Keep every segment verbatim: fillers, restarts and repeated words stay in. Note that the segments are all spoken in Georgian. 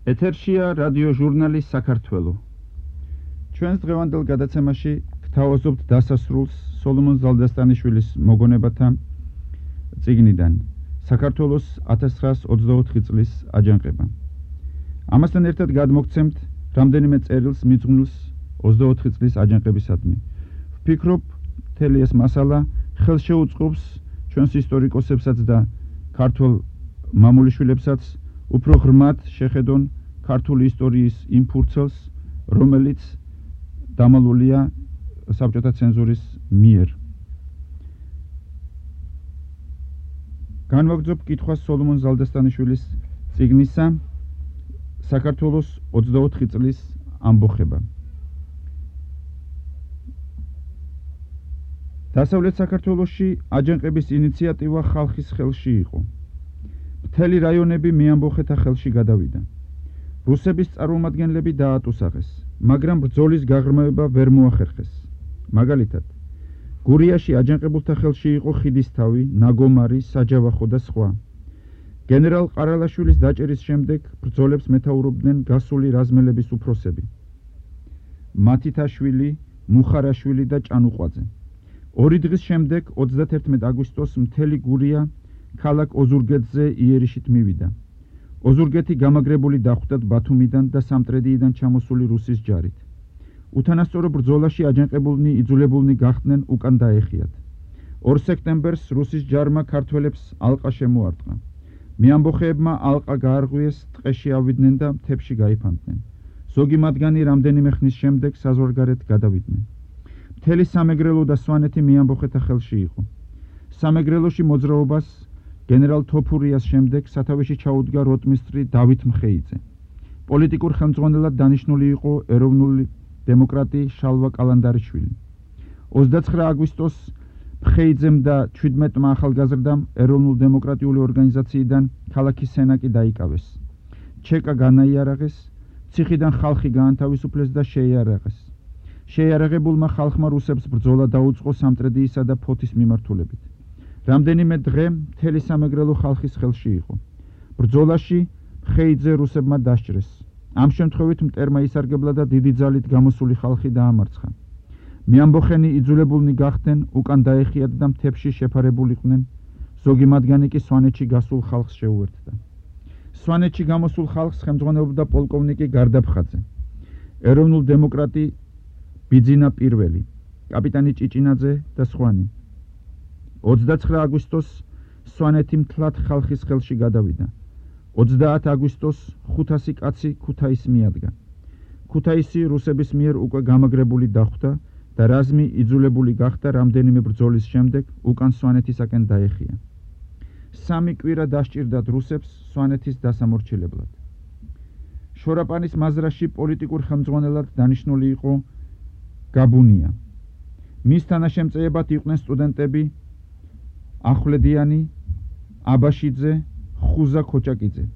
ეთერშია რადიო ჟურნალი საქართველო. ჩვენს დღევანდელ გადაცემაში გთავაზობთ დასასრულს სოლომონ ზალდასტანიშვილის მოგონებათა წიგნიდან საქართველოს ათას ცხრაას ოცდაოთხი წლის აჯანყება. ამასთან ერთად გადმოგცემთ რამდენიმე წერილს მიძღვნილს ოცდაოთხი წლის აჯანყებისადმი. ვფიქრობ, მთელი ეს მასალა ხელს შეუწყობს ჩვენს ისტორიკოსებსაც და ქართულ მამულიშვილებსაც უფრო ღრმად შეხედონ ქართული ისტორიის იმ ფურცელს, რომელიც დამალულია საბჭოთა ცენზურის მიერ. განვაგრძობ კითხვას სოლომონ ზალდასტანიშვილის წიგნისა საქართველოს ოცდაოთხი წლის ამბოხება. დასავლეთ საქართველოში აჯანყების ინიციატივა ხალხის ხელში იყო. მთელი რაიონები მეამბოხეთა ხელში გადავიდა. რუსების წარმომადგენლები დაატუსაღეს, მაგრამ ბრძოლის გაღრმავება ვერ მოახერხეს. მაგალითად, გურიაში აჯანყებულთა ხელში იყო ხიდისთავი, ნაგომარი, საჯავახო და სხვა. გენერალ ყარალაშვილის დაჭერის შემდეგ ბრძოლებს მეთაურობდნენ გასული რაზმელების უფროსები. მათითაშვილი, მუხარაშვილი და ჭანუყვაძე. ორი დღის შემდეგ, ოცდათერთმეტ აგვისტოს, მთელი გურია ქალაქ ოზურგეთზე იერიშით მივიდა. ოზურგეთი გამაგრებული დახვდათ ბათუმიდან და სამტრედიიდან ჩამოსული რუსის ჯარით. უთანასწორო ბრძოლაში აჯანყებულნი იძულებულნი გახდნენ უკან დაეხიათ. ორ სექტემბერს რუსის ჯარმა ქართველებს ალყა შემოარტყა. მეამბოხეებმა ალყა გაარღვიეს, ტყეში ავიდნენ და მთებში გაიფანტნენ. ზოგი მათგანი რამდენიმე ხნის შემდეგ საზღვარგარეთ გადავიდნენ. მთელი სამეგრელო და სვანეთი მეამბოხეთა ხელში იყო. სამეგრელოში მოძრაობას გენერალ თოფურიას შემდეგ სათავეში ჩაუდგა როტმისტრი დავით მხეიძე. პოლიტიკურ ხელმძღვანელად დანიშნული იყო ეროვნული დემოკრატი შალვა კალანდარიშვილი. ოცდაცხრა აგვისტოს მხეიძემ და ჩვიდმეტმა ახალგაზრდამ ეროვნულ-დემოკრატიული ორგანიზაციიდან ქალაქის სენაკი დაიკავეს. ჩეკა განაიარაღეს, ციხიდან ხალხი გაანთავისუფლეს და შეიარაღეს. შეიარაღებულმა ხალხმა რუსებს ბრძოლა დაუწყო სამტრედიისა და ფოთის მიმართულებით. რამდენიმე დღე მთელი სამეგრელო ხალხის ხელში იყო. ბრძოლაში მხეიძე რუსებმა დასჭრეს. ამ შემთხვევით მტერმა ისარგებლა და დიდი ძალით გამოსული ხალხი დაამარცხა. მეამბოხენი იძულებულნი გახდნენ უკან დაეხიათ და მთებში შეფარებულიყვნენ. ზოგი მათგანი კი სვანეთში გასულ ხალხს შეუერთდა. სვანეთში გამოსულ ხალხს ხელმძღვანელობდა პოლკოვნიკი გარდაფხაძე, ეროვნულ-დემოკრატი ბიძინა პირველი, კაპიტანი ჭიჭინაძე და სხვანი. ოცდაცხრა აგვისტოს სვანეთი მთლად ხალხის ხელში გადავიდა. ოცდაათ აგვისტოს ხუთასი კაცი ქუთაისს მიადგა. ქუთაისი რუსების მიერ უკვე გამაგრებული დახვდა და რაზმი იძულებული გახდა რამდენიმე ბრძოლის შემდეგ უკან სვანეთისაკენ დაეხია. სამი კვირა დასჭირდათ რუსებს სვანეთის დასამორჩილებლად. შორაპანის მაზრაში პოლიტიკურ ხელმძღვანელად დანიშნული იყო გაბუნია. მის თანაშემწეებად იყვნენ სტუდენტები ახვლედიანი, აბაშიძე, ხუზა ქოჭაკიძე.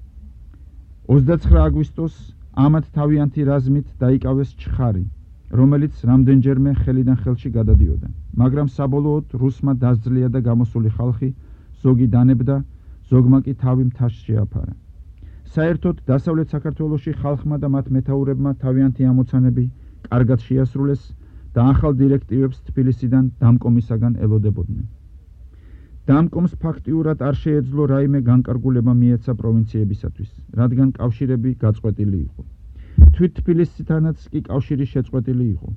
ოცდაცხრა აგვისტოს ამათ თავიანთი რაზმით დაიკავეს ჩხარი, რომელიც რამდენჯერმე ხელიდან ხელში გადადიოდა, მაგრამ საბოლოოდ რუსმა დასძლია და გამოსული ხალხი ზოგი დანებდა, ზოგმა კი თავი მთაში შეაფარა. საერთოდ დასავლეთ საქართველოში ხალხმა და მათ მეთაურებმა თავიანთი ამოცანები კარგად შეასრულეს და ახალ დირექტივებს თბილისიდან დამკომისაგან ელოდებოდნენ. დამკომს ფაქტიურად არ შეეძლო რაიმე განკარგულება მიეცა პროვინციებისათვის, რადგან კავშირები გაწყვეტილი იყო. თვით თბილისთანაც კი კავშირი შეწყვეტილი იყო.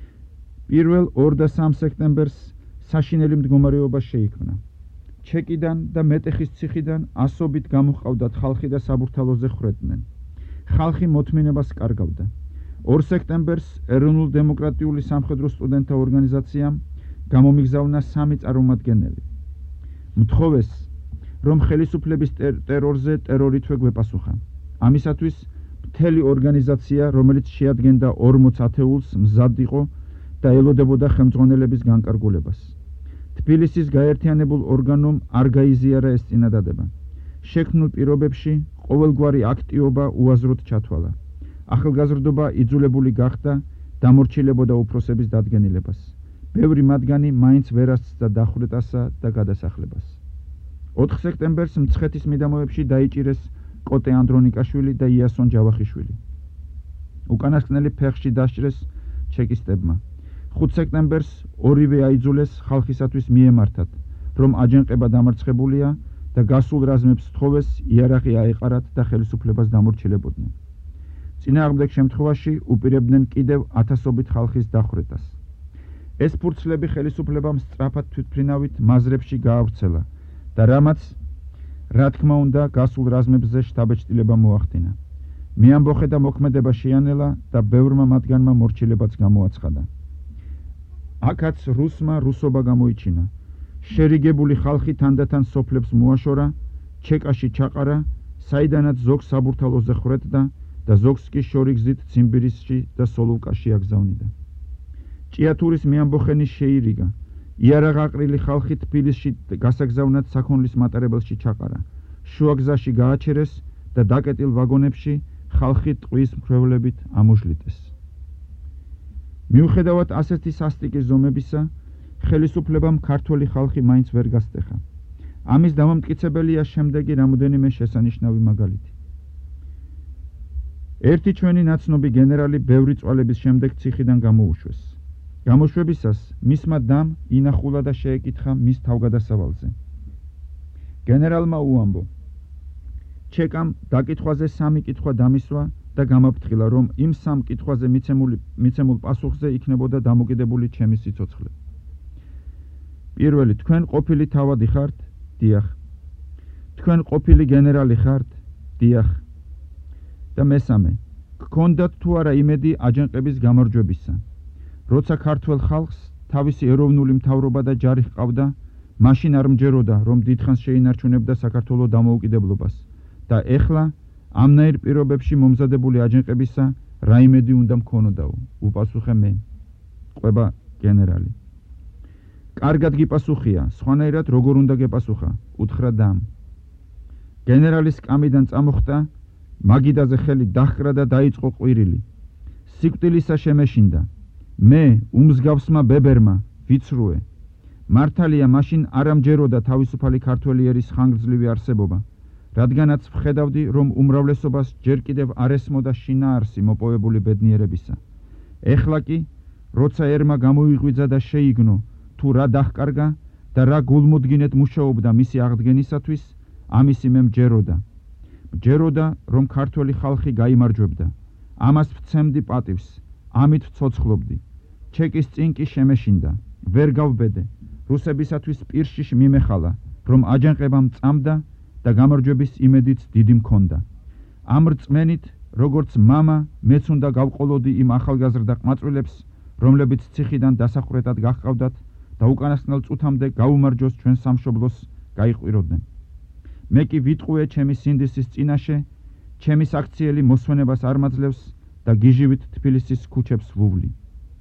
პირველ ორ და სამ სექტემბერს საშინელი მდგომარეობა შეიქმნა. ჩეკიდან და მეტეხის ციხიდან ასობით გამოჰყავდათ ხალხი და საბურთალოზე ხრედნენ. ხალხი მოთმინებას კარგავდა. ორ სექტემბერს ეროვნულ-დემოკრატიული სამხედრო სტუდენტთა ორგანიზაციამ გამომიგზავნა სამი წარმომადგენელი. მთხოვეს, რომ ხელისუფლების ტერორზე ტერორითვე გვეპასუხა. ამისათვის მთელი ორგანიზაცია, რომელიც შეადგენდა ორმოც ათეულს, მზად იყო და ელოდებოდა ხელმძღვანელების განკარგულებას. თბილისის გაერთიანებულ ორგანომ არ გაიზიარა ეს წინადადება. შექმნილ პირობებში ყოველგვარი აქტიობა უაზროდ ჩათვალა. ახალგაზრდობა იძულებული გახდა დამორჩილებოდა უფროსების დადგენილებას. ბევრი მათგანი მაინც ვერ ასწდა დახვრეტასა და გადასახლებას. ოთხ სექტემბერს მცხეთის მიდამოებში დაიჭირეს კოტე ანდრონიკაშვილი და იასონ ჯავახიშვილი. უკანასკნელი ფეხში დასჭრეს ჩეკისტებმა. ხუთ სექტემბერს ორივე აიძულეს ხალხისათვის მიემართათ, რომ აჯანყება დამარცხებულია და გასულ რაზმებს სთხოვეს იარაღი აეყარათ და ხელისუფლებას დამორჩილებოდნენ. წინააღმდეგ შემთხვევაში უპირებდნენ კიდევ ათასობით ხალხის დახვრეტას. ეს ფურცლები ხელისუფლებამ სწრაფად თვითმფრინავით მაზრებში გაავრცელა და რამაც რა თქმა უნდა გასულ რაზმებზე შთაბეჭდილება მოახდინა. მეამბოხე და მოქმედება შეანელა და ბევრმა მათგანმა მორჩილებაც გამოაცხადა. აქაც რუსმა რუსობა გამოიჩინა. შერიგებული ხალხი თანდათან სოფლებს მოაშორა, ჩეკაში ჩაყარა, საიდანაც ზოგს საბურთალოზე ხრეთდა და ზოგს კი შორიგზით ციმბირისში და სოლოვკაში აგზავნიდა. ჭიათურის მეამბოხენის შეირიგა. იარაღაყრილი ხალხი თბილისში გასაგზავნად საქონლის მატარებელში ჩაყარა. შუაგზაში გააჩერეს და დაკეტილ ვაგონებში ხალხი ტყვის მრევლებით ამოშლიტეს. მიუხედავად ასეთი სასტიკი ზომებისა, ხელისუფლებამ ქართველი ხალხი მაინც ვერ გასტეხა. ამის დამამტკიცებელია შემდეგი რამოდენიმე შესანიშნავი მაგალითი. ერთი ჩვენი ნაცნობი გენერალი ბევრი წვალების შემდეგ ციხიდან გამოუშვეს. გამოშვებისას მისმა დამ ინახულა და შეეკითხა მის თავგადასავალზე. გენერალმა უამბო: ჩეკამ დაკითხვაზე სამი კითხვა დამისვა და გამაფრთხილა, რომ იმ სამ კითხვაზე მიცემულ პასუხზე იქნებოდა დამოკიდებული ჩემი სიცოცხლე. პირველი: თქვენ ყოფილი თავადი ხართ? დიახ. თქვენ ყოფილი გენერალი ხართ? დიახ. და მესამე: გქონდათ თუ არა იმედი აჯანყების გამარჯვებისა? როცა ქართველ ხალხს თავისი ეროვნული მთავრობა და ჯარი ჰყავდა, მაშინ არ მჯეროდა, რომ დიდხანს შეინარჩუნებდა საქართველოს დამოუკიდებლობას და ეხლა ამნაირ პირობებში მომზადებული აჯანყებისა რა იმედი უნდა მქონოდაო? უპასუხე მე. ყვება გენერალი. კარგად გიპასუხია, სხვანაირად როგორ უნდა გეპასუხა? უთხრა დამ. გენერალის კამიდან წამოხტა, მაგიდაზე ხელი დაჰკრა და დაიწყო ყვირილი. სიკვდილისა შემეშინდა. მე უმსგავსმა ბებერმა ვიცრუე. მართალია მაშინ არ ამჯეროდა თავისუფალი ქართველი ერის ხანგრძლივი არსებობა, რადგანაც ვხედავდი, რომ უმრავლესობას ჯერ კიდევ არ ესმოდა შინაარსი მოპოვებული ბედნიერებისა. ეხლა კი, როცა ერმა გამოიღვიძა და შეიგნო, თუ რა დაჰკარგა და რა გულმოდგინედ მუშაობდა მისი აღდგენისათვის, ამისი მე მჯეროდა. მჯეროდა, რომ ქართველი ხალხი გაიმარჯვებდა. ამას ვცემდი პატივს, ამით ვცოცხლობდი. ჩეკის წინ კი შემეშინდა. ვერ გავბედე. რუსებისათვის პირშიშ მიმეხალა, რომ აჯანყებამ წამდა და გამარჯვების იმედიც დიდი მქონდა. ამ რწმენით, როგორც მამა, მეც უნდა გავყოლოდი იმ ახალგაზრდა ყმაწვილებს, რომლებიც ციხიდან დასახვრეტად გაჰყავდათ და უკანასკნელ წუთამდე გაუმარჯოს ჩვენ სამშობლოს გაიყვიროდნენ. მე კი ვიტყუე ჩემი სინდისის წინაშე, ჩემი საქციელი მოსვენებას არ მაძლევს და გიჟივით თბილისის ქუჩებს ვუვლი.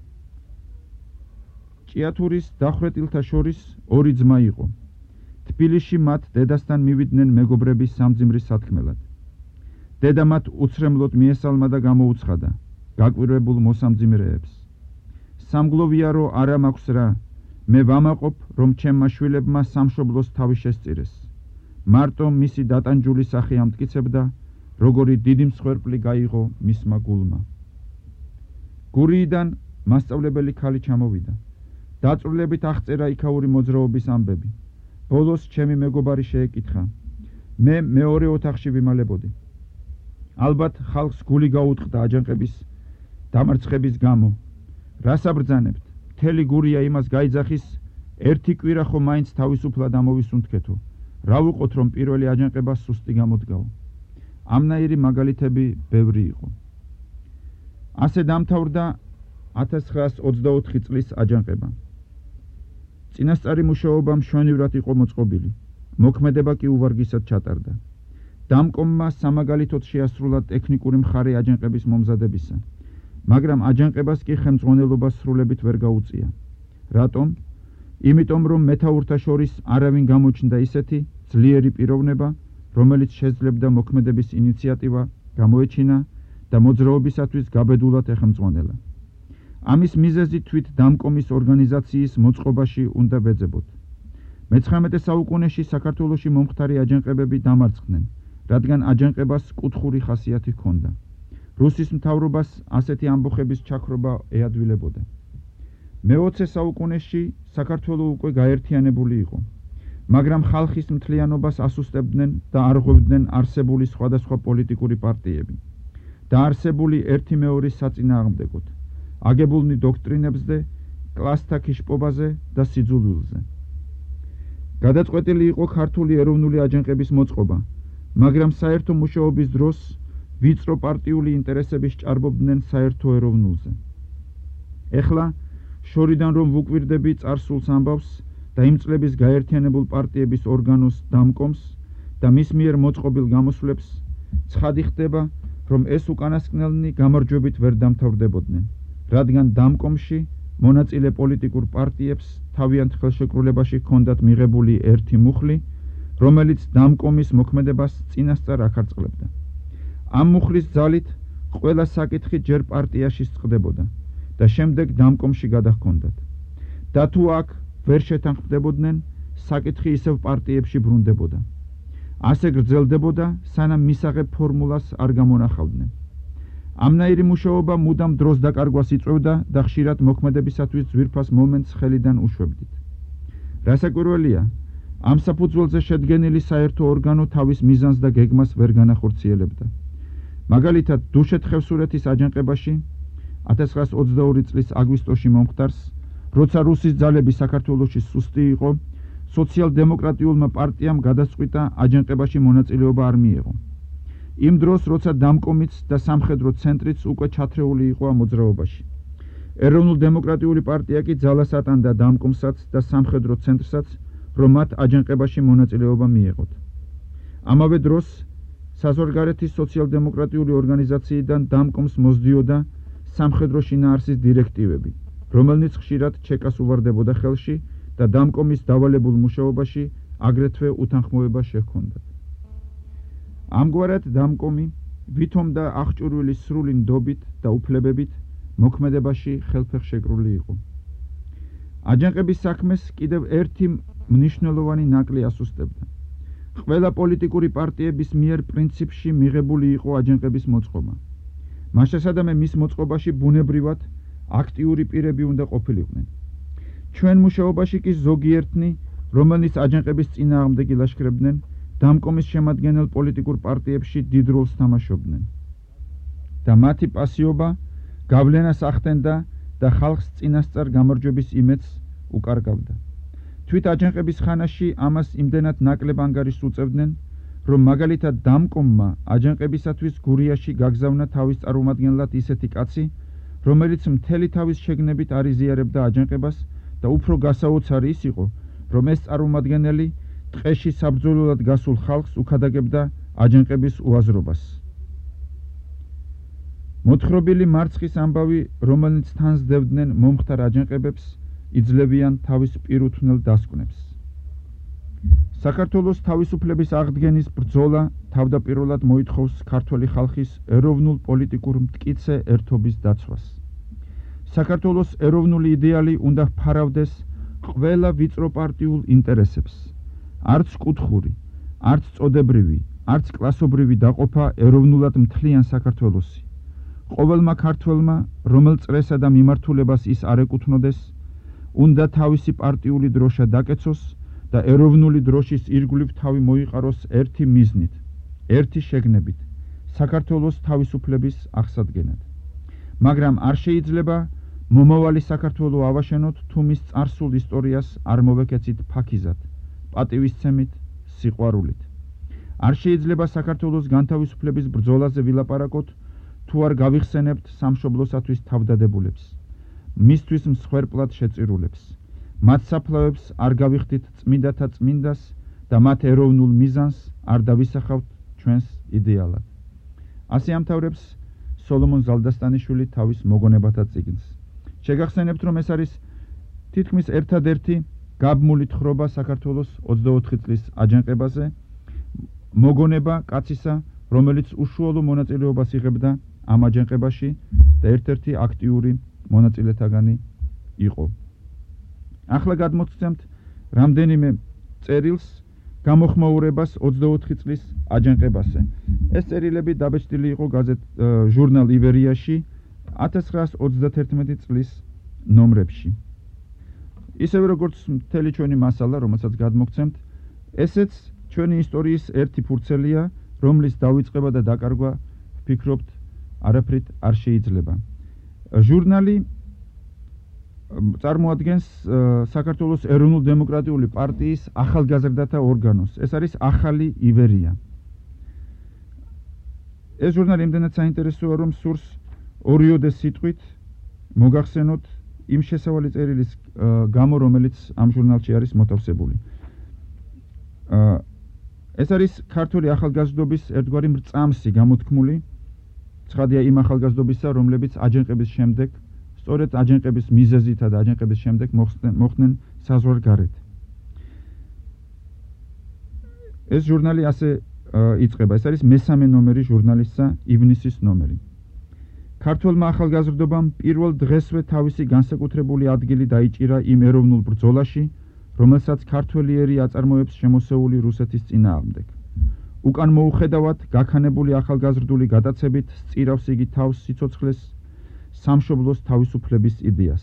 ჭიათურის დახვრეტილთა შორის ორი ძმა იყო. თბილისში მათ დედასთან მივიდნენ მეგობრები სამძიმრის სათქმელად. დედა მათ უცრემლოდ მიესალმა და გამოუცხადა გაკვირვებულ მოსამძიმრეებს. სამგლოვია რო არა მაქვს რა, მე ვამაყობ, რომ ჩემმა შვილებმა სამშობლოს თავი შესწირეს. მარტო მისი დატანჯული სახე ამტკიცებდა, როგორი დიდი მსხვერპლი გაიღო მისმა გულმა. გურიიდან მასწავლებელი ქალი ჩამოვიდა. დაწვრილებით აღწერა იქაური მოძრაობის ამბები. ბოლოს ჩემი მეგობარი შეეკითხა. მე მეორე ოთახში ვიმალებოდი. ალბათ ხალხს გული გაუტყდა აჯანყების დამარცხების გამო. რას აბრძანებთ? მთელი გურია იმას გაიძახის, ერთი კვირა ხო მაინც თავისუფლად ამოვისუნთქეთო. რა ვუყოთ, რომ პირველი აჯანყება სუსტი გამოდგაო. ამნაირი მაგალითები ბევრი იყო. ასე დამთავრდა ათას ცხრაას ოცდაოთხი წლის აჯანყება. წინასწარი მუშაობა მშვენივრად იყო მოწყობილი. მოქმედება კი უვარგისად ჩატარდა. დამკომმა სამაგალითოდ შეასრულა ტექნიკური მხარე აჯანყების მომზადებისა, მაგრამ აჯანყებას კი ხელმძღვანელობა სრულებით ვერ გაუწია. რატომ? იმიტომ, რომ მეთაურთა შორის არავინ გამოჩნდა ისეთი ძლიერი პიროვნება, რომელიც შეძლებდა მოქმედების ინიციატივა გამოეჩინა და მოძრაობისათვის გაბედულად ეხმძღვანელა. ამის მიზეზი თვით დამკომის ორგანიზაციის მოწყობაში უნდა ვეძებოთ. მეცხრამეტე საუკუნეში საქართველოში მომხდარი აჯანყებები დამარცხდნენ, რადგან აჯანყებას კუთხური ხასიათი ჰქონდა. რუსის მთავრობას ასეთი ამბოხების ჩაქრობა ეადვილებოდა. მეოცე საუკუნეში საქართველო უკვე გაერთიანებული იყო, მაგრამ ხალხის მთლიანობას ასუსტებდნენ და არღვევდნენ არსებული სხვადასხვა პოლიტიკური პარტიები და არსებული ერთი მეორის საწინააღმდეგოდ, აგებულნი დოქტრინებზე, კლასთა ქიშპობაზე და სიძულვილზე. გადაწყვეტილი იყო ქართული ეროვნული აჯანყების მოწყობა, მაგრამ საერთო მუშაობის დროს ვიწრო პარტიული ინტერესები სჭარბობდნენ საერთო ეროვნულზე. ეხლა შორიდან რომ ვუკვირდები წარსულს ამბავს და იმ წლების გაერთიანებულ პარტიების ორგანოს დამკომს და მის მიერ მოწყობილ გამოსვლებს, ცხადი ხდება, რომ ეს უკანასკნელნი გამარჯვებით ვერ დამთავრდებოდნენ, რადგან დამკომში მონაწილე პოლიტიკურ პარტიებს თავიანთ ხელშეკრულებაში ჰქონდათ მიღებული ერთი მუხლი, რომელიც დამკომის მოქმედებას წინასწარ ახარწყლებდა. ამ მუხლის ძალით ყველა საკითხი ჯერ პარტიაში წყდებოდა და შემდეგ დამკომში გადაჰქონდათ. და თუ აქ ვერ შეთანხმდებოდნენ, საკითხი ისევ პარტიებში ბრუნდებოდა. ასე გრძელდებოდა, სანამ მისაღებ ფორმულას არ გამონახავდნენ. ამნაირი მუშაობა მუდამ დროს დაკარგვას იწვევდა და ხშირად მოქმედებისათვის ძვირფას მომენტს ხელიდან უშვებდით. რასაკვირველია, ამ საფუძველზე შედგენილი საერთო ორგანო თავის მიზანს და გეგმას ვერ განახორციელებდა. მაგალითად, დუშეთ-ხევსურეთის აჯანყებაში ათას ცხრაას ოცდაორი წლის აგვისტოში მომხდარს, როცა რუსის ძალები საქართველოში სუსტი იყო, სოციალ-დემოკრატიულმა პარტიამ გადაწყვიტა აჯანყებაში მონაწილეობა არ მიეღო. იმ დროს, როცა დამკომიც და სამხედრო ცენტრიც უკვე ჩათრეული იყო ამ მოძრაობაში. ეროვნულ-დემოკრატიული პარტია კი ძალას ატანდა დამკომსაც და სამხედრო ცენტრსაც, რომ მათ აჯანყებაში მონაწილეობა მიეღოთ. ამავე დროს საზღვარგარეთის სოციალ-დემოკრატიული ორგანიზაციიდან დამკომს მოსდიოდა სამხედრო შინაარსის დირექტივები, რომელნიც ხშირად ჩეკას უვარდებოდა ხელში და დამკომის დავალებულ მუშაობაში აგრეთვე უთანხმოება შეჰქონდათ. ამგვარად დამკომი ვითომ და აღჭურვილის სრული ნდობით და უფლებებით მოქმედებაში ხელფეხშეკრული იყო. აჯანყების საქმეს კიდევ ერთი მნიშვნელოვანი ნაკლი ასუსტებდა. ყველა პოლიტიკური პარტიების მიერ პრინციპში მიღებული იყო აჯანყების მოწყობა. მაშასადამე მის მოწყობაში ბუნებრივად აქტიური პირები უნდა ყოფილიყვნენ. ჩვენ მუშაობაში კი ზოგიერთნი, რომელნიც აჯანყების წინააღმდეგ ილაშქრებდნენ, დამკომის შემადგენელ პოლიტიკურ პარტიებში დიდ როლს თამაშობდნენ და მათი პასიობა გავლენას ახდენდა და ხალხს წინასწარ გამარჯვების იმედს უკარგავდა. თვით აჯანყების ხანაში ამას იმდენად ნაკლებ ანგარიშს უწევდნენ, რომ მაგალითად დამკომმა აჯანყებისათვის გურიაში გაგზავნა თავის წარმომადგენლად ისეთი კაცი, რომელიც მთელი თავის შეგნებით არ იზიარებდა აჯანყებას და უფრო გასაოცარი ის იყო, რომ ეს წარმომადგენელი ტყეში საბრძოლველად გასულ ხალხს უქადაგებდა აჯანყების უაზრობას. მოთხრობილი მარცხის ამბავი, რომელნიც თან სდევდნენ მომხდარ აჯანყებებს, იძლევიან თავის პირუთვნელ დასკვნებს. საქართველოს თავისუფლების აღდგენის ბრძოლა თავდაპირველად მოითხოვს ქართველი ხალხის ეროვნულ პოლიტიკურ მტკიცე ერთობის დაცვას. საქართველოს ეროვნული იდეალი უნდა ფარავდეს ყველა ვიწრო პარტიულ ინტერესებს. არც კუთხური, არც წოდებრივი, არც კლასობრივი დაყოფა ეროვნულად მთლიან საქართველოსი. ყოველმა ქართველმა, რომელ წრესა და მიმართულებას ის არ ეკუთვნოდეს, უნდა თავისი პარტიული დროშა დაკეცოს და ეროვნული დროშის ირგვლივ თავი მოიყაროს ერთი მიზნით, ერთი შეგნებით, საქართველოს თავისუფლების აღსადგენად. მაგრამ არ შეიძლება მომავალი საქართველო ავაშენოთ, თუ მის წარსულ ისტორიას არ მოვეკეცით ფაქიზად, პატივისცემით, სიყვარულით. არ შეიძლება საქართველოს განთავისუფლების ბრძოლაზე ვილაპარაკოთ, თუ არ გავიხსენებთ სამშობლოსათვის თავდადებულებს, მისთვის მსხვერპლად შეწირულებს, მათ საფლავებს არ გავიხდით წმინდათა წმინდას და მათ ეროვნულ მიზანს არ დავისახავთ ჩვენს იდეალად. ასე ამთავრებს სოლომონ ზალდასტანიშვილი თავის მოგონებათა წიგნს. შეგახსენებთ, რომ ეს არის თითქმის ერთადერთი გაბმული თხრობა საქართველოს ოცდაოთხი წლის აჯანყებაზე, მოგონება კაცისა, რომელიც უშუალო მონაწილეობას იღებდა ამ აჯანყებაში და ერთ-ერთი აქტიური მონაწილეთაგანი იყო. ახლა გადმოცემთ რამდენიმე წერილს, გამოხმაურებას ოცდაოთხი წლის აჯანყებაზე. ეს წერილები დაბეჭდილი იყო გაზეთ ჟურნალ იბერიაში ათას ცხრაას ოცდათერთმეტი წლის ნომრებში. ისევე როგორც მთელი ჩვენი მასალა, რომელსაც გადმოგცემთ, ესეც ჩვენი ისტორიის ერთი ფურცელია, რომლის დავიწყება და დაკარგვა ვფიქრობთ არაფრით არ შეიძლება. ჟურნალი წარმოადგენს საქართველოს ეროვნულ-დემოკრატიული პარტიის ახალგაზრდათა ორგანოს. ეს არის ახალი იბერია. ეს ჟურნალი იმდენად საინტერესოა, რომ სურს ორიოდე სიტყვით მოგახსენოთ იმ შესავალი წერილის გამო, რომელიც ამ ჟურნალში არის მოთავსებული. ეს არის ქართული ახალგაზრდობის ერთგვარი მრწამსი გამოთქმული, ცხადია იმ ახალგაზრდობისა, რომლებიც აჯანყების შემდეგ, სწორედ აჯანყების მიზეზითა და აჯანყების შემდეგ მოხდნენ საზღვარგარეთ. ეს ჟურნალი ასე იწყება. ეს არის მესამე ნომერი ჟურნალისა, ივნისის ნომერი. ქართველმა ახალგაზრდობამ პირველ დღესვე თავისი განსაკუთრებული ადგილი დაიჭირა იმ ეროვნულ ბრძოლაში, რომელსაც ქართველი ერი აწარმოებს შემოსეული რუსეთის წინააღმდეგ. უკან მოუხედავად გაქანებული ახალგაზრდული გადაცებით სწირავს იგი თავს სიცოცხლეს, სამშობლოს თავისუფლების იდეას.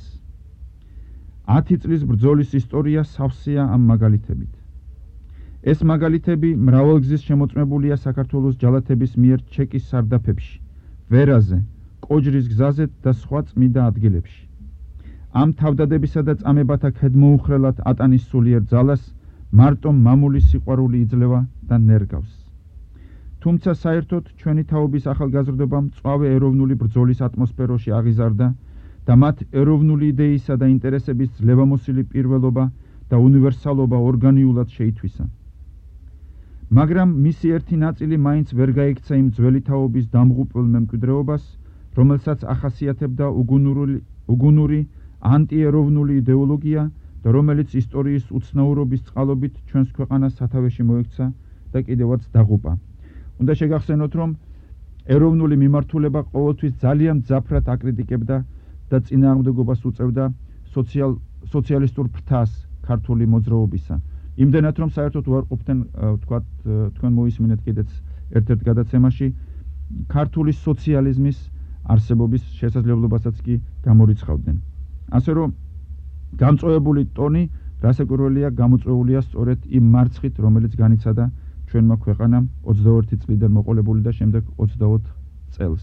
ათი წლის ბრძოლის ისტორია სავსეა ამ მაგალითებით. ეს მაგალითები მრავალგზის შემოწმებულია საქართველოს ჯალათების მიერ ჩეკის სარდაფებში, ვერაზე, კოჯრის გზაზე და სხვა წმიდა ადგილებში. ამ თავდადებისა და წამებათა ქედმოუხრელად ატანის სულიერ ძალას მარტო მამული სიყვარული იძლევა და ნერგავს. თუმცა საერთოდ ჩვენი თაობის ახალგაზრდობამ მწვავე ეროვნული ბრძოლის ატმოსფეროში აღიზარდა და მათ ეროვნული იდეისა და ინტერესების ძლევამოსილი პირველობა და უნივერსალობა ორგანიულად შეითვისა. მაგრამ მისი ერთი ნაწილი მაინც ვერ გაიქცა იმ ძველი თაობის დამღუპველ მემკვიდრეობას, რომელსაც ახასიათებდა უგუნური, უგუნური ანტიეროვნული იდეოლოგია და რომელიც ისტორიის უცნაურობის წყალობით ჩვენს ქვეყანას სათავეში მოექცა და კიდევაც დაღუპა. უნდა შეგახსენოთ, რომ ეროვნული მიმართულება ყოველთვის ძალიან მძაფრად აკრიტიკებდა და წინააღმდეგობას უწევდა სოციალ სოციალისტურ ფრთას ქართული მოძრაობისა. იმდენად, რომ საერთოდ უარყოფდნენ, თქვათ, თქვენ მოისმინეთ კიდეც ერთ-ერთ გადაცემაში ქართული სოციალიზმის არსებობის შესაძლებლობასაც კი გამორიცხავდნენ. ასე რომ გამწვევებული ტონი რასაკვირველია გამოწვეულია სწორედ იმ მარცხით, რომელიც განიცადა ჩვენმა ქვეყანამ ოცდაოთხი წლიდან მოყოლებული და შემდეგ ოცდაოთხ წელს.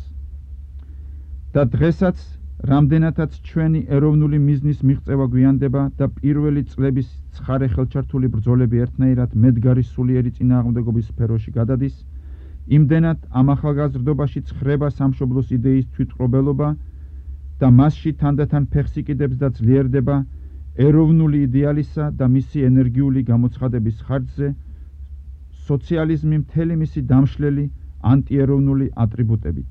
და დღესაც რამდენადაც ჩვენი ეროვნული მიზნის მიღწევა გვიანდება და პირველი წლების ცხარე ხელჩართული ბრძოლები ერთნაირად მედგარი სულიერი წინააღმდეგობის სფეროში გადადის, იმდენად ამ ახალგაზრდობაში ცხრება სამშობლოს იდეის თვითმკვლელობა და მასში თანდათან ფეხს იკიდებს და ძლიერდება ეროვნული იდეალისა და მისი ენერგიული გამოცხადების ხარჯზე სოციალიზმი მთელი მისი დამშლელი ანტიეროვნული ატრიბუტებით.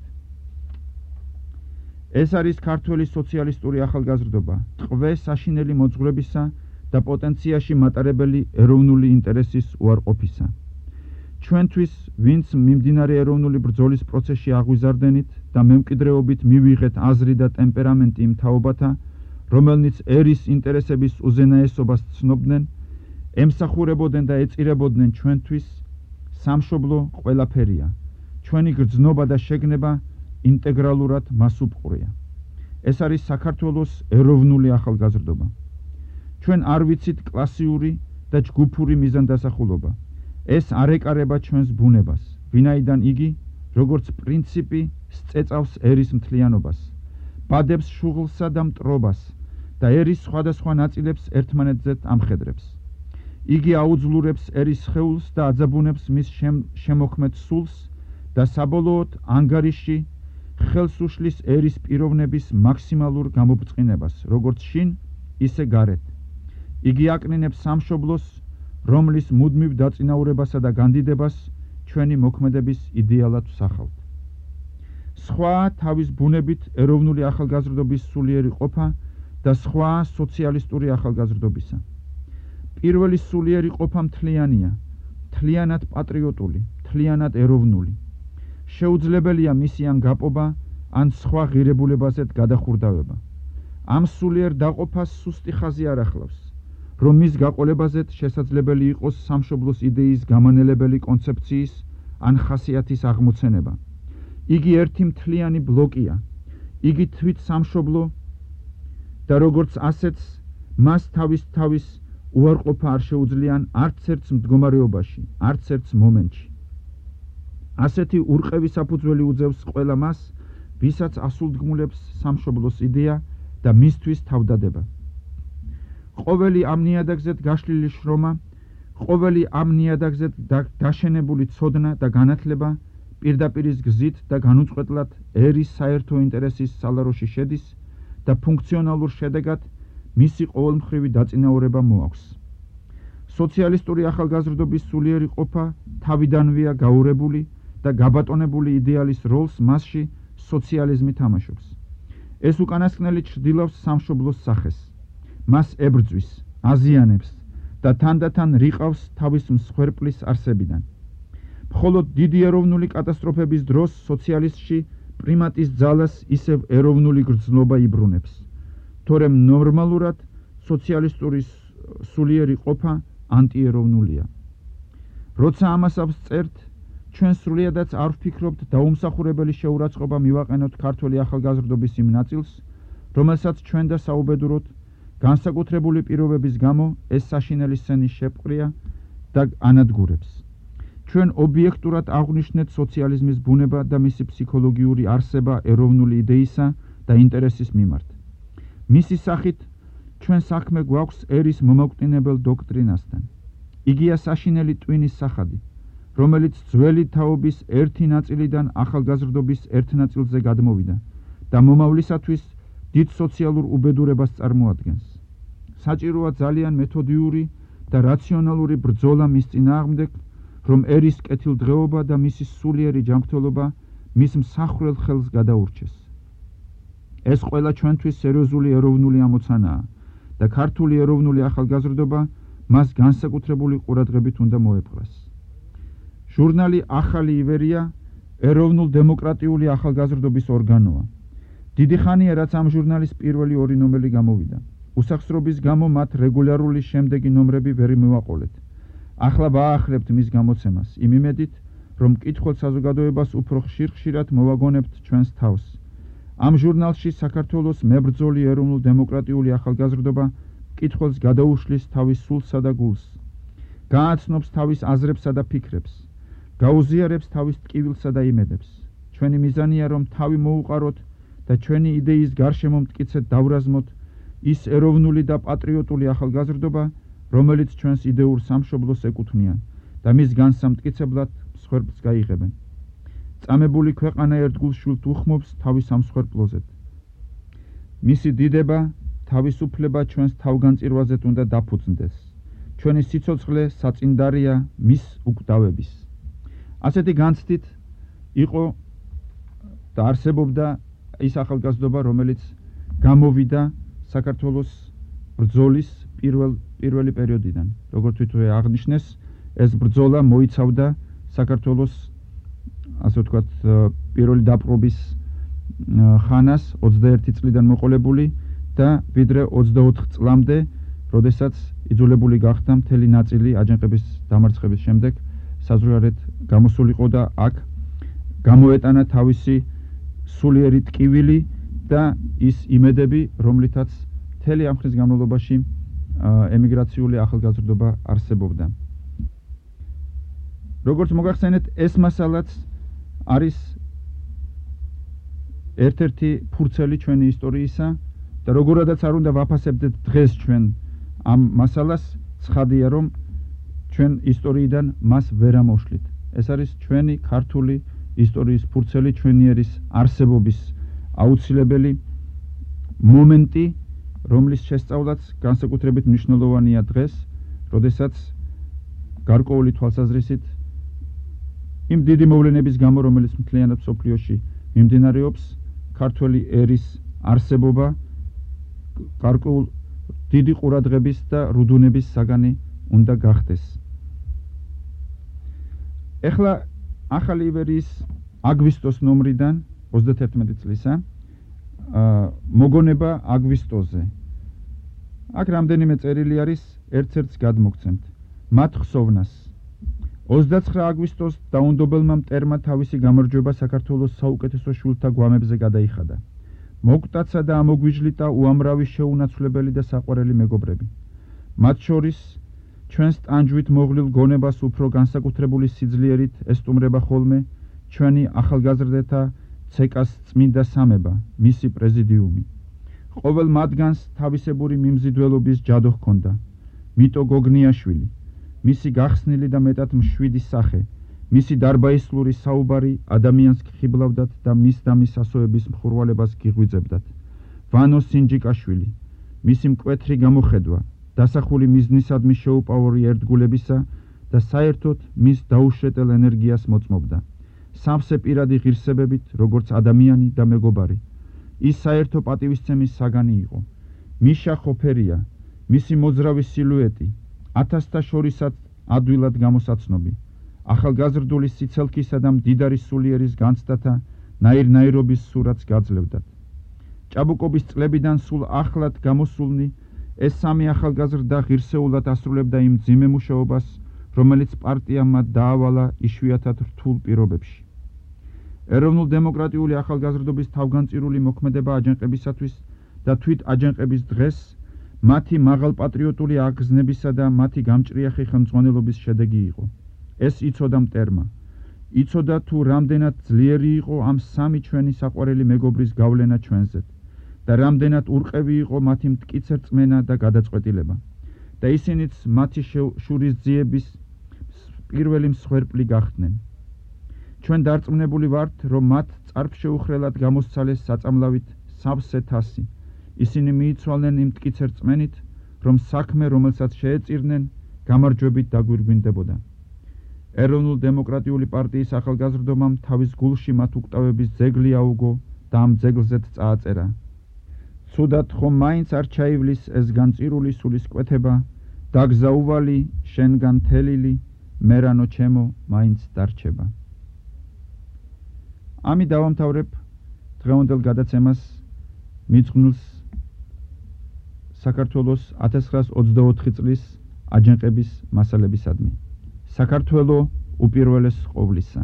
ეს არის ქართველი სოციალისტური ახალგაზრდობა, ტყვე საშინელი მოძღვრებისა და პოტენციაში მატარებელი ეროვნული ინტერესის უარყოფისა. ჩვენთვის, ვინც მიმდინარე ეროვნული ბრძოლის პროცესში აღვიზარდენით და მემკვიდრეობით მივიღეთ აზრი და ტემპერამენტი იმ თაობათა, რომელნიც ერის ინტერესების უზენაესობას ცნობდნენ, ემსახურებოდნენ და ეწირებოდნენ ჩვენთვის, სამშობლო ყველაფერია, ჩვენი გრძნობა და შეგნება ინტეგრალურად მას უბყვრია. ეს არის საქართველოს ეროვნული ახალგაზრდობა. ჩვენ არ ვიცით კლასიური და ჯგუფური მიზანდასახულობა. ეს არ ეკარება ჩვენს ბუნებას, ვინაიდან იგი, როგორც პრინციპი, სწეწავს ერის მთლიანობას, ბადებს შუღლსა და მტრობას და ერის სხვადასხვა ნაწილებს ერთმანეთზე ამხედრებს. იგი აუძლურებს ერის სხეულს და აძაბუნებს მის შემოქმედ სულს და საბოლოოდ ანგარიში ხელს უშლის ერის პიროვნების მაქსიმალურ გამობწყინებას, როგორც შინ, ისე გარეთ. იგი აკნინებს სამშობლოს, რომლის მუდმივ დაწინაურებასა და განდიდებას ჩვენი მოქმედების იდეალად ვსახავთ. სხვა თავის ბუნებით ეროვნული ახალგაზრდობის სულიერი ყოფა და სხვა სოციალისტური ახალგაზრდობისა. პირველი სულიერი ყოფა მთლიანია, მთლიანად პატრიოტული, მთლიანად ეროვნული. შეუძლებელია მისი ან გაპობა, ან სხვა ღირებულებაზედ გადახურდავება. ამ სულიერ დაყოფას სუსტი ხაზი არ ახლავს. რომ მის გაყოლებაზეც შესაძლებელი იყოს სამშობლოს იდეის გამანელებელი კონცეფციის ან ხასიათის აღმოცენება. იგი ერთი მთლიანი ბლოკია. იგი თვით სამშობლო და როგორც ასეც მას თავის თავის უარყოფა არ შეუძლიან არც ერთ მდგომარეობაში, არც ერთ მომენტში. ასეთი ურყევი საფუძველი უძევს ყველა მას, ვისაც ასულდგმულებს სამშობლოს იდეა და მისთვის თავდადება. ყოველი ამ ნიადაგზედ გაშლილი შრომა, ყოველი ამ ნიადაგზედ დაშენებული ცოდნა და განათლება პირდაპირის გზით და განუწყვეტლად ერის საერთო ინტერესის სალაროში შედის და ფუნქციონალურ შედეგად მისი ყოველმხრივი დაწინაურება მოაქვს. სოციალისტური ახალგაზრდობის სულიერი ყოფა თავიდანვეა გაურებული და გაბატონებული იდეალის როლს მასში სოციალიზმი თამაშობს. ეს უკანასკნელი ჩრდილავს სამშობლოს სახეს. მას ებრძვის, აზიანებს და თანდათან რიყავს თავის მსხვერპლის არსებიდან. მხოლოდ დიდი ეროვნული კატასტროფების დროს სოციალისტში პრიმატის ძალას ისევ ეროვნული გრძნობა იბრუნებს. თორემ ნორმალურად სოციალისტური სულიერი ყოფა ანტიეროვნულია. როცა ამას ვწერთ, ჩვენ სრულიადაც არ ვფიქრობთ დაუმსახურებელი შეურაცხყოფა მივაყენოთ ქართველი ახალგაზრდობის იმ ნაწილს, რომელსაც ჩვენ და საუბედუროთ განსაკუთრებული პირობების გამო ეს საშინელი სცენი შეპყრია და ანადგურებს. ჩვენ ობიექტურად აღვნიშნეთ სოციალიზმის ბუნება და მისი ფსიქოლოგიური არსება ეროვნული იდეისა და ინტერესის მიმართ. მისი სახით ჩვენ საქმე გვაქვს ერის მომაკვდინებელ დოქტრინასთან. იგია საშინელი ტვინის სახადი, რომელიც ძველი თაობის ერთი ნაწილიდან ახალგაზრდობის ერთ ნაწილზე გადმოვიდა და მომავლისათვის დიდ სოციალურ უბედურებას წარმოადგენს. საჭიროა ძალიან მეთოდიური და რაციონალური ბრძოლა მის წინააღმდეგ, რომ ერის კეთილდღეობა და მისი სულიერი ჯანმრთელობა მის მსახვრელ ხელს გადაურჩეს. ეს ყველა ჩვენთვის სერიოზული ეროვნული ამოცანაა და ქართული ეროვნული ახალგაზრდობა მას განსაკუთრებული ყურადღებით უნდა მოეპყრას. ჟურნალი ახალი ივერია ეროვნულ დემოკრატიული ახალგაზრდობის ორგანოა. დიდი ხანია, რაც ამ ჟურნალის პირველი ორი ნომერი გამოვიდა. უსახსრობის გამო მათ რეგულარული შემდეგი ნომრები ვერ მივაყოლეთ. ახლა ვაახლებთ მის გამოცემას, იმ იმედით, რომ მკითხველთ საზოგადოებას უფრო ხშირ-ხშირად მოვაგონებთ ჩვენს თავს. ამ ჟურნალში საქართველოს მებრძოლი ეროვნულ დემოკრატიული ახალგაზრდობა მკითხველს გადაუშლის თავის სულსა და გულს, გააცნობს თავის აზრებსა და ფიქრებს, გაუზიარებს თავის ტკივილსა და იმედებს. ჩვენი მიზანია, რომ თავი მოუყაროთ და ჩვენი იდეის გარშემო მტკიცედ დავრაზმოთ ის ეროვნული და პატრიოტული ახალგაზრდობა, რომელიც ჩვენს იდეურ სამშობლოს ეკუთვნიან და მის განსამტკიცებლად მსხვერპლს გაიღებენ. წამებული ქვეყანა ერთგულშვილთ უხმობს თავის სამსხვერპლოზეთ. მისი დიდება, თავისუფლება ჩვენს თავგანწირვაზეთ უნდა დაფუძნდეს. ჩვენი სიცოცხლე საწინდარია მის უკვდავების. ასეთი განცდით იყო და არსებობდა ის ახალგაზრდობა, რომელიც გამოვიდა საქართველოს ბრძოლის პირველ პირველი პერიოდიდან. როგორც თვითონ აღნიშნეს, ეს ბრძოლა მოიცავდა საქართველოს, ასე ვთქვათ, პირველი დაპყრობის ხანას ოცდაერთი წლიდან მოყოლებული და ვიდრე ოცდაოთხ წლამდე, როდესაც იძულებული გახდა მთელი ნაწილი აჯანყების დამარცხების შემდეგ საზღვარგარეთ გამოსულიყო და აქ გამოეტანა თავისი სულიერი ტკივილი და ის იმედები, რომლითაც მთელი ამ ხნის განმავლობაში ემიგრაციული ახალგაზრდობა არსებობდა. როგორც მოგახსენეთ, ეს მასალაც არის ერთ-ერთი ფურცელი ჩვენი ისტორიისა და როგორადაც არ უნდა ვაფასებდეთ დღეს ჩვენ ამ მასალას, ცხადია, რომ ჩვენ ისტორიიდან მას ვერ ამოშლით. ეს არის ჩვენი ქართული ისტორიის ფურცელი, ჩვენი ერის არსებობის აუცილებელი მომენტი, რომლის შესწავლაც განსაკუთრებით მნიშვნელოვანია დღეს, როდესაც გარკვეული თვალსაზრისით იმ დიდი მოვლენების გამო, რომელიც მთლიანად მსოფლიოში მიმდინარეობს, ქართველი ერის არსებობა გარკვეულ დიდი ყურადღების და რუდუნების საგანი უნდა გახდეს. ეხლა ახალი ივერიის აგვისტოს ნომრიდან ოცდათერთმეტი წლისა მოგონება აგვისტოზე. აქ რამდენიმე წერილი არის, ერთ-ერთს გადმოგცემთ. მათ ხსოვნას. ოცდაცხრა აგვისტოს დაუნდობელმა მტერმა თავისი გამარჯვება საქართველოს საუკეთესო შვილთა გვამებზე გადაიხადა. მოგვტაცა და ამოგვიჯლიტა უამრავი შეუნაცვლებელი და საყვარელი მეგობრები. მათ შორის ჩვენს ტანჯვით მოღლილ გონებას უფრო განსაკუთრებული სიძლიერით ესტუმრება ხოლმე ჩვენი ახალგაზრდათა ცეკას წმინდა სამება, მისი პრეზიდიუმი. ყოველ მათგანს თავისებური მიმზიდველობის ჯადო ჰქონდა. მიტო გოგნიაშვილი, მისი გახსნილი და მეტად მშვიდი სახე, მისი დარბაისლური საუბარი ადამიანს გხიბლავდათ და მის და მის ასოების მხურვალებას გიღვიძებდათ. ვანო სინჯიკაშვილი, მისი მკვეთრი გამოხედვა, დასახული მიზნისადმი შეუპოვარი ერთგულებისა და საერთოდ მის დაუშეტელ ენერგიას მოწმობდა. სამსე პირადი ღირსებებით, როგორც ადამიანი და მეგობარი. ის საერთო პატივისცემის საგანი იყო. მიშა ხოფერია, მისი მოძრავი სილუეტი, ათასთა შორისაც ადვილად გამოსაცნობი, ახალგაზრდული სიცელქისა და მდიდარი სულიერის განცდათა ნაირ-ნაირობის სურათს გაძლევდათ. ჭაბუკობის წლებიდან სულ ახლად გამოსულნი, ეს სამი ახალგაზრდა ღირსეულად ასრულებდა იმ მძიმე მუშაობას, რომელიც პარტიამ მათ დაავალა იშვიათად რთულ პირობებში. ეროვნულ-დემოკრატიული ახალგაზრდობის თავგანწირული მოქმედება აჯანყებისათვის და თვით აჯანყების დღეს მათი მაღალპატრიოტული აღგზნებისა და მათი გამჭრიახი ხელმძღვანელობის შედეგი იყო. ეს იცოდა მტერმა. იცოდა თუ რამდენად ძლიერი იყო ამ სამი ჩვენი საყვარელი მეგობრის გავლენა ჩვენზეთ და რამდენად ურყევი იყო მათი მტკიცე რწმენა და გადაწყვეტილება. და ისინიც მათი შურისძიების პირველი მსხვერპლი გახდნენ. ჩვენ დარწმუნებული ვართ, რომ მათ წარფშეუხრელად გამოსცალეს საწამლავით სავსე თასი. ისინი მიიცვალნენ იმ მტკიცე რწმენით, რომ საქმე, რომელსაც შეეწირნენ, გამარჯვებით დაგვირგვინდებოდა. ეროვნულ-დემოკრატიული პარტიის ახალგაზრდობამ თავის გულში მათ უკტავების ძეგლი აუგო და ამ ძეგლზეც წააწერა. ცუდად ხომ მაინც არ ჩაივლის ეს განწირული სულისკვეთება, დაგზაუვალი, შენგან თელილი, მერანო ჩემო მაინც დარჩება. ამი დავამთავრებ დღევანდელ გადაცემას მიძღვნილს საქართველოს ათას ცხრაას ოცდაოთხი წლის აჯანყების მასალებისადმი. საქართველო უპირველეს ყოვლისა.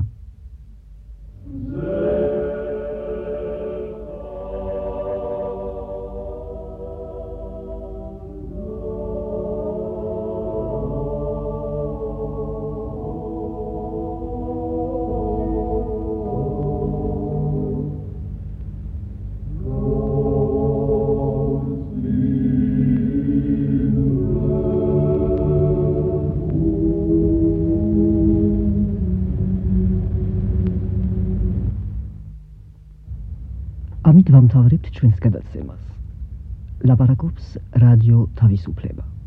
ამით ვამთავრებთ ჩვენს გადაცემას. ლაპარაკობს რადიო თავისუფლება.